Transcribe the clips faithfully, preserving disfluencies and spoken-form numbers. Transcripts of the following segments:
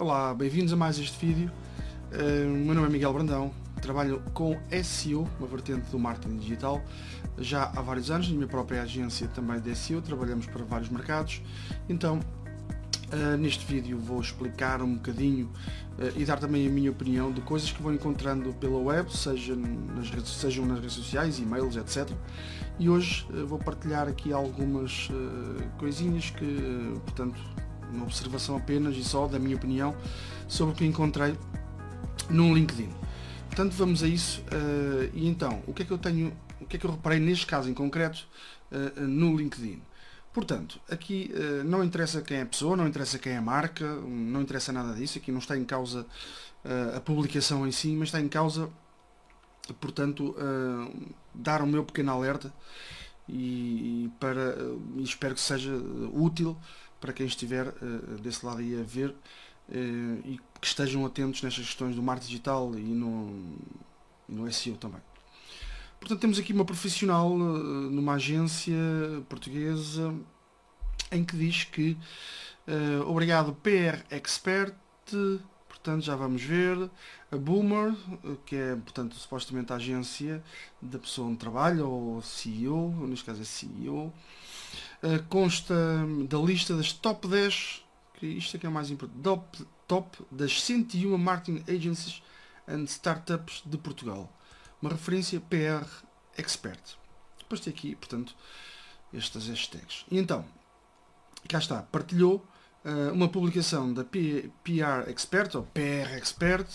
Olá, bem-vindos a mais este vídeo. Uh, o meu nome é Miguel Brandão, trabalho com S E O, uma vertente do marketing digital, já há vários anos, na minha própria agência também de S E O, trabalhamos para vários mercados. Então, uh, neste vídeo vou explicar um bocadinho uh, e dar também a minha opinião de coisas que vou encontrando pela web, seja nas redes, sejam nas redes sociais, e-mails, etcétera. E hoje uh, vou partilhar aqui algumas uh, coisinhas que, uh, portanto, uma observação apenas e só da minha opinião sobre o que encontrei no LinkedIn. Portanto, vamos a isso. Uh, e então, o que é que eu tenho, o que é que eu reparei neste caso em concreto uh, no LinkedIn? Portanto, aqui uh, não interessa quem é a pessoa, não interessa quem é a marca, não interessa nada disso. Aqui não está em causa uh, a publicação em si, mas está em causa, portanto, uh, dar o meu pequeno alerta e, e para uh, e espero que seja útil para quem estiver uh, desse lado aí a ver uh, e que estejam atentos nestas questões do marketing digital e no, no S E O também. Portanto, temos aqui uma profissional uh, numa agência portuguesa em que diz que uh, obrigado P R Expert, portanto já vamos ver, a Boomer, que é, portanto, supostamente a agência da pessoa onde trabalha, ou C E O, neste caso é C E O, Uh, consta da lista das top dez, que isto é que é o mais importante, top, top das cento e uma Marketing Agencies and Startups de Portugal. Uma referência P R Expert. Depois tem aqui, portanto, estas hashtags. E então, cá está, partilhou uh, uma publicação da P R Expert, ou P R Expert,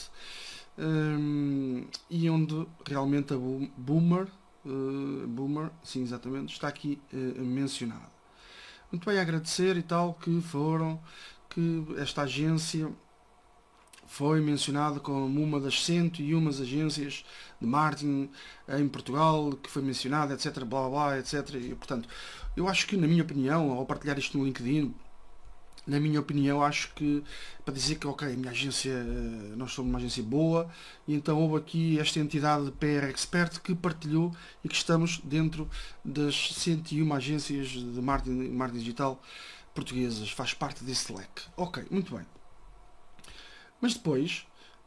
um, e onde realmente a Boomer, uh, Boomer, sim, exatamente, está aqui uh, mencionada. Muito bem, a agradecer e tal que foram, que esta agência foi mencionada como uma das cento e uma agências de marketing em Portugal, que foi mencionada, etc, blá blá blá, etcétera. E, portanto, eu acho que, na minha opinião, ao partilhar isto no LinkedIn, na minha opinião, acho que, para dizer que, ok, a minha agência, nós somos uma agência boa, e então houve aqui esta entidade de P R Expert que partilhou e que estamos dentro das cento e uma agências de marketing, marketing digital portuguesas, faz parte desse leque. Ok, muito bem. Mas depois,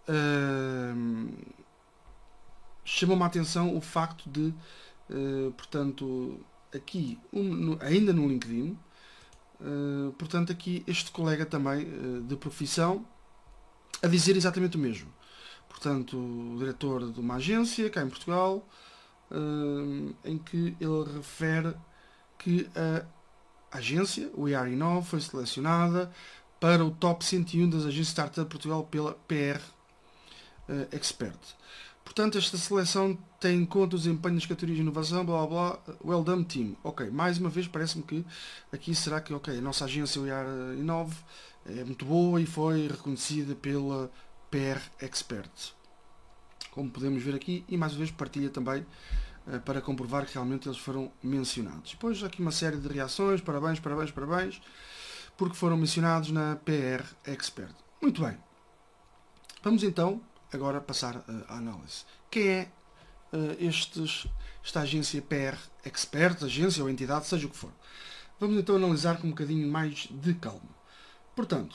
uh, chamou-me a atenção o facto de, uh, portanto, aqui, um, no, ainda no LinkedIn, Uh, portanto, aqui este colega também uh, de profissão a dizer exatamente o mesmo. Portanto, o diretor de uma agência cá em Portugal, uh, em que ele refere que a agência, o I R Inove, foi selecionada para o top cento e um das agências Startup de Portugal pela P R uh, Expert. Portanto, esta seleção tem em conta o desempenho das categorias de inovação, blá blá blá, well done team. Ok, mais uma vez parece-me que aqui será que, ok, a nossa agência, o I R Inove, é muito boa e foi reconhecida pela P R Expert. Como podemos ver aqui, e mais uma vez partilha também uh, para comprovar que realmente eles foram mencionados. Depois aqui uma série de reações, parabéns, parabéns, parabéns, porque foram mencionados na P R Expert. Muito bem. Vamos então agora passar uh, à análise. Quem é uh, estes, esta agência P R Expert, agência ou entidade, seja o que for? Vamos então analisar com um bocadinho mais de calma. Portanto,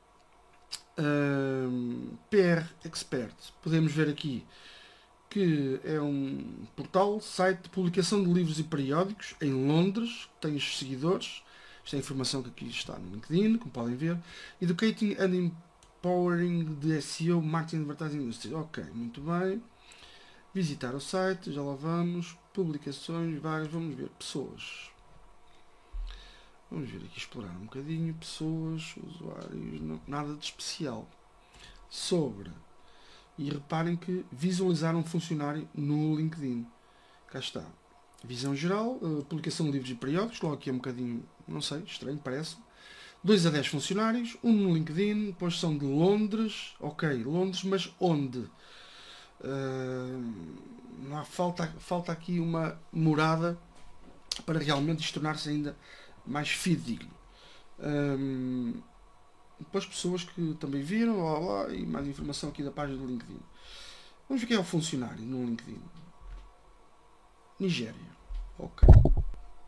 uh, P R Expert, podemos ver aqui que é um portal, site de publicação de livros e periódicos em Londres, tem os seguidores, esta é a informação que aqui está no LinkedIn, como podem ver, Educating and Powering de S E O, Marketing Advertising Industry. Ok, muito bem. Visitar o site, já lá vamos. Publicações, várias, vamos ver. Pessoas. Vamos ver aqui, explorar um bocadinho. Pessoas, usuários, não, nada de especial. Sobre. E reparem que visualizar um funcionário no LinkedIn. Cá está. Visão geral, publicação de livros e periódicos. Logo aqui é um bocadinho, não sei, estranho, parece. dois a dez funcionários, um no LinkedIn, depois são de Londres, ok, Londres, mas onde? Uh, não há, falta, falta aqui uma morada para realmente isto tornar-se ainda mais fidedigno. Um, depois pessoas que também viram, lá, lá, e mais informação aqui da página do LinkedIn. Vamos ver quem é o funcionário no LinkedIn. Nigéria, ok.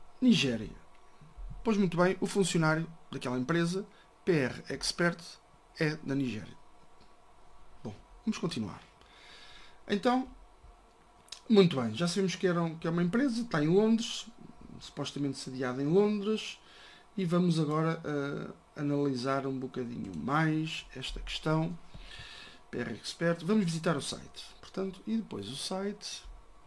Nigéria. Pois muito bem, o funcionário daquela empresa, P R Expert, é da Nigéria. Bom, vamos continuar. Então, muito bem, já sabemos que, era, que é uma empresa, está em Londres, supostamente sediada em Londres, e vamos agora uh, analisar um bocadinho mais esta questão. P R Expert, vamos visitar o site. Portanto, e depois o site,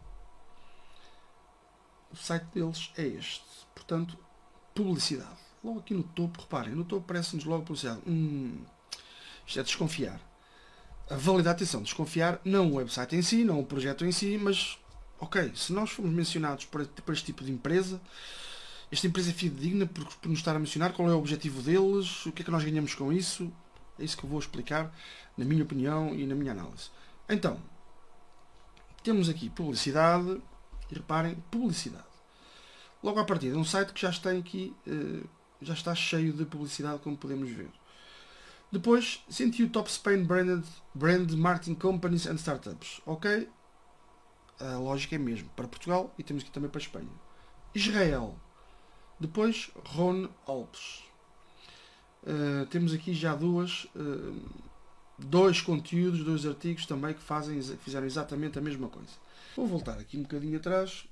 o site deles é este. Portanto, publicidade. Logo aqui no topo, reparem, no topo aparece-nos logo publicidade. Hum, isto é desconfiar. A validade, atenção, desconfiar não o website em si, não o projeto em si, mas, ok, se nós formos mencionados por, por este tipo de empresa, esta empresa é fidedigna por, por nos estar a mencionar, qual é o objetivo deles, o que é que nós ganhamos com isso, é isso que eu vou explicar, na minha opinião e na minha análise. Então, temos aqui publicidade, e reparem, publicidade. Logo à partida, é um site que já está aqui, já está cheio de publicidade, como podemos ver. Depois, senti o Top Spain Branded Brand Marketing Companies and Startups. Ok? A lógica é mesmo para Portugal e temos aqui também para Espanha. Israel. Depois, Rhône Alpes. Uh, temos aqui já duas, uh, dois conteúdos, dois artigos também que fazem, fizeram exatamente a mesma coisa. Vou voltar aqui um bocadinho atrás.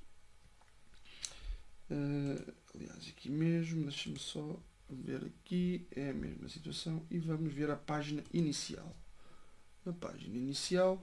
Uh, aliás, aqui mesmo, deixa-me só ver aqui, é a mesma situação, e vamos ver a página inicial. Na página inicial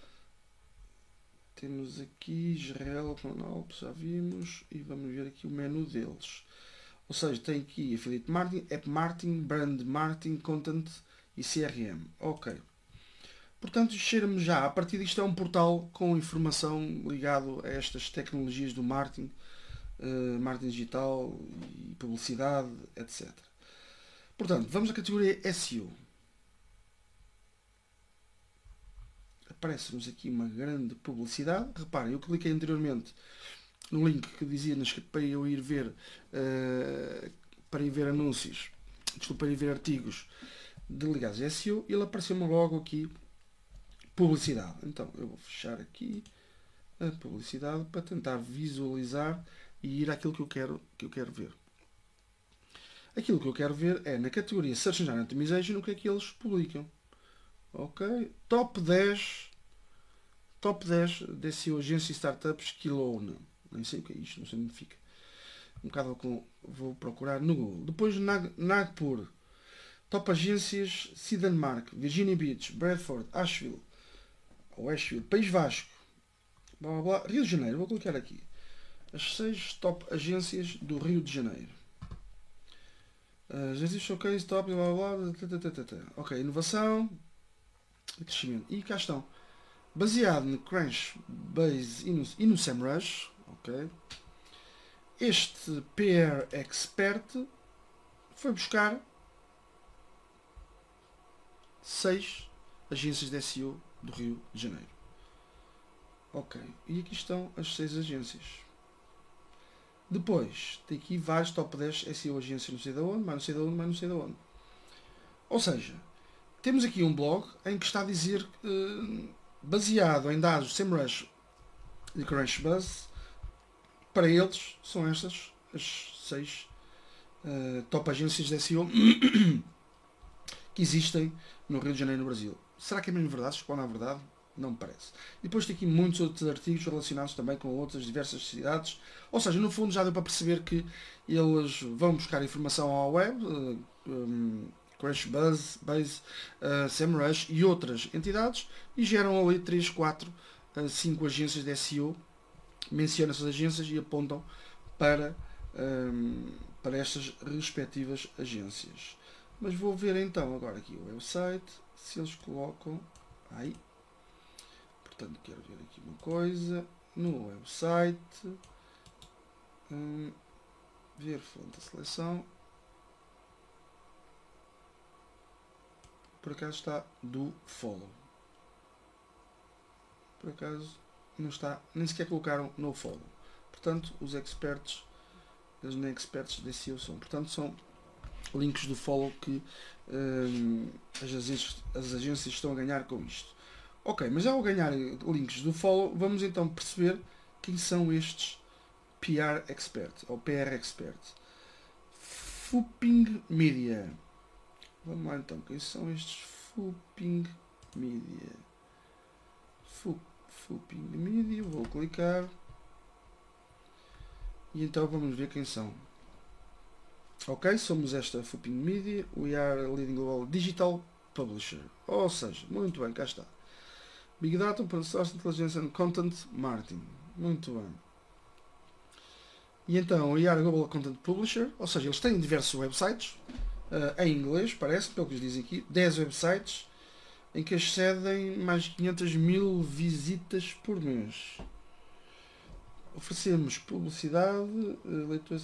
temos aqui Israel, Alpes, já vimos, e vamos ver aqui o menu deles. Ou seja, tem aqui Affiliate Marketing, App Marketing, Brand Marketing, Content e C R M. Ok. Portanto, cheira-me já, a partir disto é um portal com informação ligado a estas tecnologias do marketing, Uh, marketing digital e publicidade, etcétera. Portanto, vamos à categoria S E O. Aparece-nos aqui uma grande publicidade. Reparem, eu cliquei anteriormente no link que dizia para eu ir ver uh, para ir ver anúncios, desculpa, para ir ver artigos de ligados a S E O, e ele apareceu-me logo aqui publicidade. Então eu vou fechar aqui a publicidade para tentar visualizar e ir àquilo que eu quero, que eu quero ver. Aquilo que eu quero ver é, na categoria Search Engine Optimization, o que é que eles publicam. Ok? Top dez Top dez de S E O Agência e Startups que Own. Nem sei o que é isto, não sei onde fica. Um bocado com, vou procurar no Google. Depois Nag, Nagpur. Top Agências Denmark, Virginia Beach, Bradford, Asheville, ou Asheville, País Vasco, blá, blá, blá. Rio de Janeiro, vou clicar aqui. As seis top agências do Rio de Janeiro. Agências Showcase, top, blá blá blá. Ok, inovação e crescimento. E cá estão. Baseado no Crunchbase e no, e no SEMrush. Ok. Este P R Expert foi buscar seis agências de S E O do Rio de Janeiro. Ok. E aqui estão as seis agências. Depois, tem aqui vários top dez S E O agências, não sei de onde, mas não sei de onde, mas não sei de onde. Ou seja, temos aqui um blog em que está a dizer, eh, baseado em dados de SEMrush e Crunchbase, para eles são estas as seis eh, top agências de S E O que existem no Rio de Janeiro, no Brasil. Será que é mesmo verdade? Responde à verdade? Não me parece. E depois tem aqui muitos outros artigos relacionados também com outras diversas cidades. Ou seja, no fundo já deu para perceber que eles vão buscar informação ao web, uh, um, Crunchbase, Base, uh, SEMrush e outras entidades, e geram ali três, quatro, cinco agências de S E O, mencionam essas agências e apontam para, um, para estas respectivas agências. Mas vou ver então agora aqui o website, se eles colocam... Aí. Portanto, quero ver aqui uma coisa. No website. Hum, ver fonte de seleção. Por acaso está do follow. Por acaso não está. Nem sequer colocaram no follow. Portanto, os experts, eles nem experts de S E O são. Portanto, são links do follow que hum, as, agências, as agências estão a ganhar com isto. Ok, mas ao ganhar links do follow, vamos então perceber quem são estes P R Expert, ou P R Expert. Fuping Media, Vamos lá então, quem são estes Fuping Media? Fuping Media, vou clicar. E então vamos ver quem são. Ok, somos esta Fuping Media, we are a leading global digital publisher. Ou seja, muito bem, cá está. Big Data, Open Source, Intelligence and Content Marketing. Muito bem. E então, we are a global content publisher, ou seja, eles têm diversos websites, uh, em inglês, parece, pelo que eles dizem aqui, dez websites, em que excedem mais de quinhentas mil visitas por mês. Oferecemos publicidade, leitura,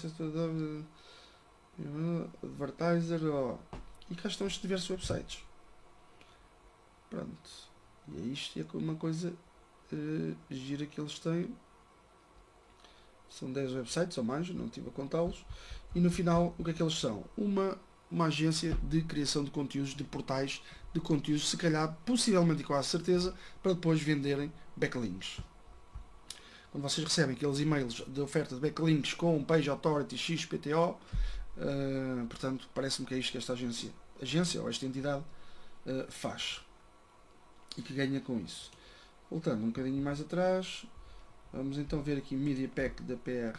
advertiser, oh. E cá estão estes diversos websites. Pronto. E é isto, é uma coisa uh, gira que eles têm. São dez websites ou mais, não estive a contá-los. E no final, o que é que eles são? Uma, uma agência de criação de conteúdos, de portais de conteúdos, se calhar, possivelmente e quase certeza, para depois venderem backlinks. Quando vocês recebem aqueles e-mails de oferta de backlinks com Page Authority X P T O, uh, portanto, parece-me que é isto que esta agência, agência ou esta entidade uh, faz. E que ganha com isso. Voltando um bocadinho mais atrás, vamos então ver aqui Media Pack da P R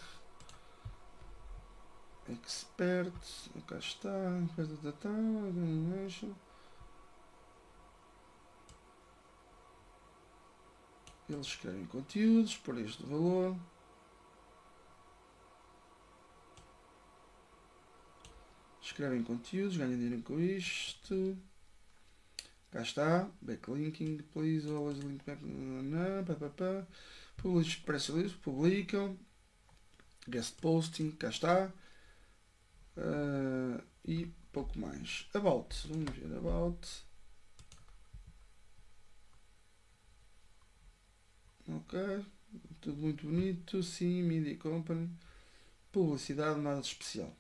Expert. Cá está. Eles escrevem conteúdos por este valor. Escrevem conteúdos, ganham dinheiro com isto. Cá está. Backlinking, please always link back. Publish press release, publicam. Guest posting, cá está. Uh, e pouco mais. About, vamos ver about. Ok, tudo muito bonito, sim, Media Company, publicidade, nada de especial.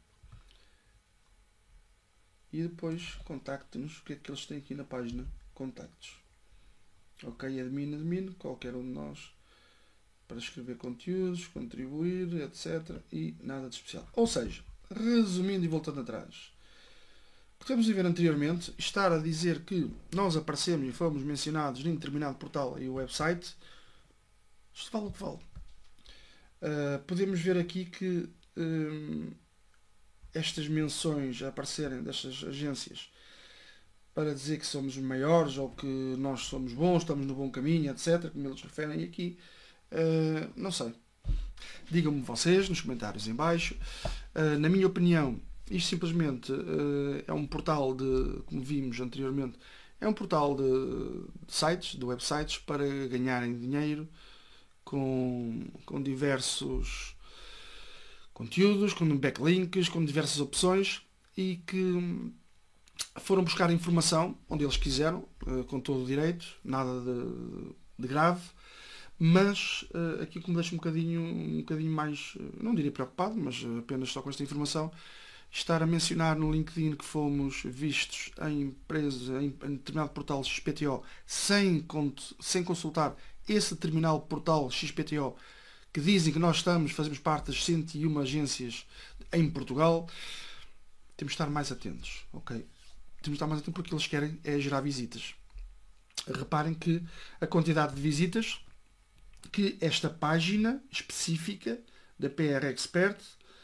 E depois contacte-nos, o que é que eles têm aqui na página contactos. Ok, admin, admin, qualquer um de nós, para escrever conteúdos, contribuir, etcétera. E nada de especial. Ou seja, resumindo e voltando atrás, podemos ver anteriormente, estar a dizer que nós aparecemos e fomos mencionados em determinado portal e o website, isto vale o que vale. Uh, podemos ver aqui que um, estas menções a aparecerem destas agências para dizer que somos maiores ou que nós somos bons, estamos no bom caminho, etcétera, como eles referem aqui, uh, não sei. Digam-me vocês nos comentários em baixo. Uh, na minha opinião, isto simplesmente uh, é um portal de, como vimos anteriormente, é um portal de, de sites, de websites, para ganharem dinheiro com, com diversos conteúdos, com backlinks, com diversas opções, e que foram buscar informação onde eles quiseram, com todo o direito, nada de, de grave, mas aqui que me deixa um bocadinho, um bocadinho mais, não diria preocupado, mas apenas só com esta informação, estar a mencionar no LinkedIn que fomos vistos em empresa, em, em determinado portal X P T O, sem, sem consultar esse determinado portal X P T O, que dizem que nós estamos, fazemos parte das cento e uma agências em Portugal. Temos de estar mais atentos, ok? Temos de estar mais atentos porque eles querem é gerar visitas. Reparem que a quantidade de visitas que esta página específica da P R Expert,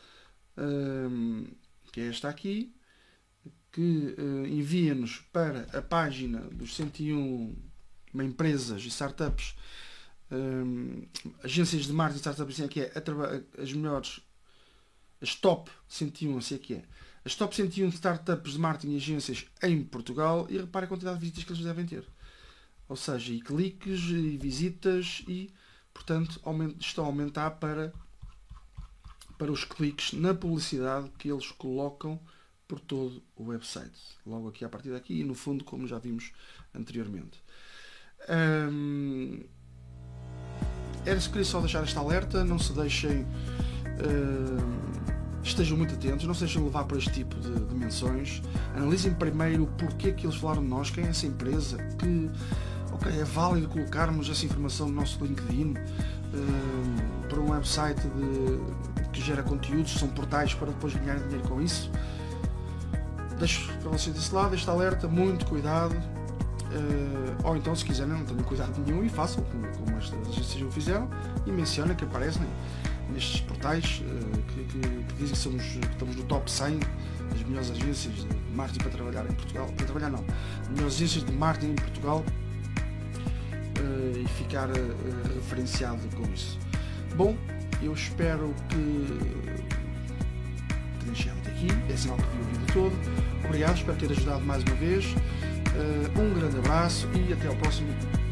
um, que é esta aqui, que uh, envia-nos para a página dos cento e um empresas e startups, um, agências de marketing, startups, assim é que é, as melhores, as top cento e um, assim é que é, as top cento e um startups de marketing e agências em Portugal, e repare a quantidade de visitas que eles devem ter. Ou seja, e cliques, e visitas, e, portanto, estão a aumentar para, para os cliques na publicidade que eles colocam por todo o website. Logo aqui, a partir daqui, e no fundo, como já vimos anteriormente. Hum, era se queria só deixar esta alerta, não se deixem, hum, estejam muito atentos, não se deixem levar por este tipo de, de menções, analisem primeiro o porquê que eles falaram de nós, quem é essa empresa, que ok, é válido colocarmos essa informação no nosso LinkedIn, hum, para um website de, que gera conteúdos, são portais para depois ganhar dinheiro com isso. deixo para vocês desse lado este alerta, muito cuidado, uh, ou então se quiserem não tenham cuidado nenhum e façam como, como estas agências o fizeram e mencionem que aparecem nestes portais uh, que, que, que dizem que, somos, que estamos no top cem das melhores agências de marketing para trabalhar em Portugal, para trabalhar não, melhores agências de marketing em Portugal, uh, e ficar uh, referenciado com isso. Bom, eu espero que tenham chegado até aqui, é sinal que viu o vídeo todo. Obrigado, espero ter ajudado mais uma vez. Uh, um grande abraço e até ao próximo